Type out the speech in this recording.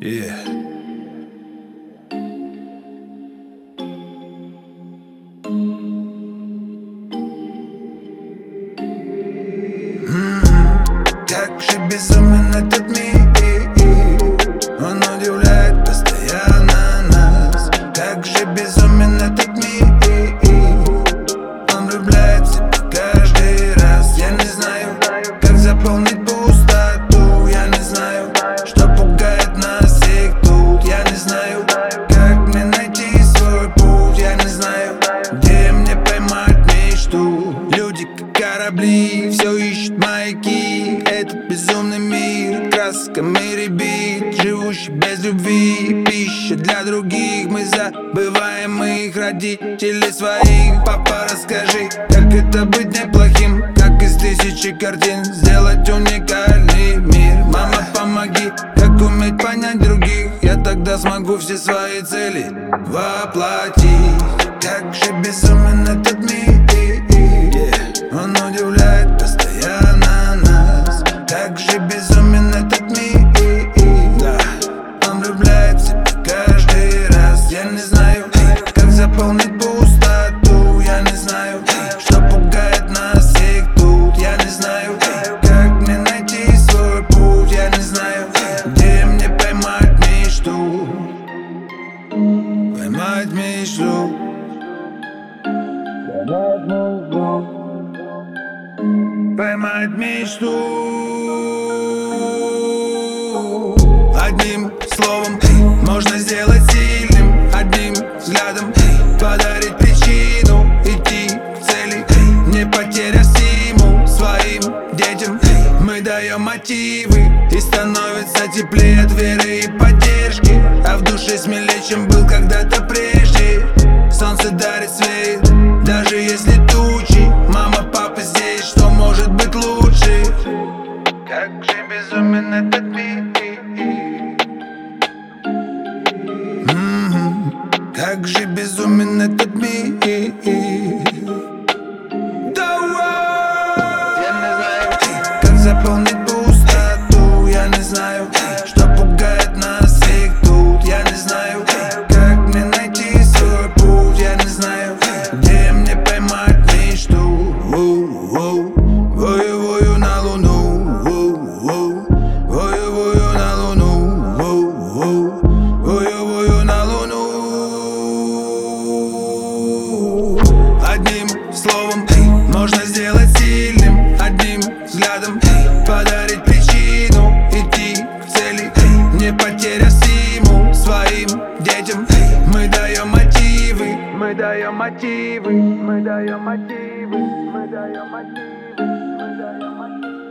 Yeah. Как же безумен этот мир, он удивляет постоянно нас. Как же безумен этот мир, он влюбляет в себя каждый раз. Я не знаю, как заполнить пустоту. Я не знаю, что пугает нас всех тут. Я не знаю, как мне найти свой путь. Я не знаю, где мне поймать мечту. Люди как корабли, все ищут маяки. Этот безумный мир красками рябит, живущий без любви, пища для других. Мы забываем их родителей своих. Папа, расскажи, как это быть неплохим, как из тысячи картин сделать уникальный мир. Мама, помоги, как уметь понять других. Я тогда смогу все свои цели воплотить. Как же безумен этот мир, он удивляет постоянно нас. Как же безумен этот мир, он влюбляет в себя каждый раз. Я не знаю, как заполнить пустоту. Я не знаю, что пугает нас всех тут. Я не знаю, как мне найти свой путь. Я не знаю, где мне поймать мечту. Поймать мечту. Поймать мечту. Одним словом можно сделать сильным, одним взглядом подарить причину идти к цели. Не потеря стимул своим детям. Мы даем мотивы, и становится теплее от веры и поддержки. А в душе смелее, чем был когда-то прежде. Солнце дарит свет, даже если тучи. Мама, папа здесь, что может быть лучше? Как же безумен этот мир, как же безумен этот мир. Я не знаю, как заполнить пустоту. Я не знаю, что пугает нас всех тут. Я не знаю, как мне найти свой путь. Я не знаю, где мне поймать мечту. Вою-вою на луну, вою-вою на луну, вою-вою на луну. Одним словом можно сделать сильным, одним взглядом подарить причину идти к цели. Не потеря стимул своим детям. Мы даем мотивы, мы даем мотивы, мы даем мотивы, мы даем мотивы, мы даем мотивы.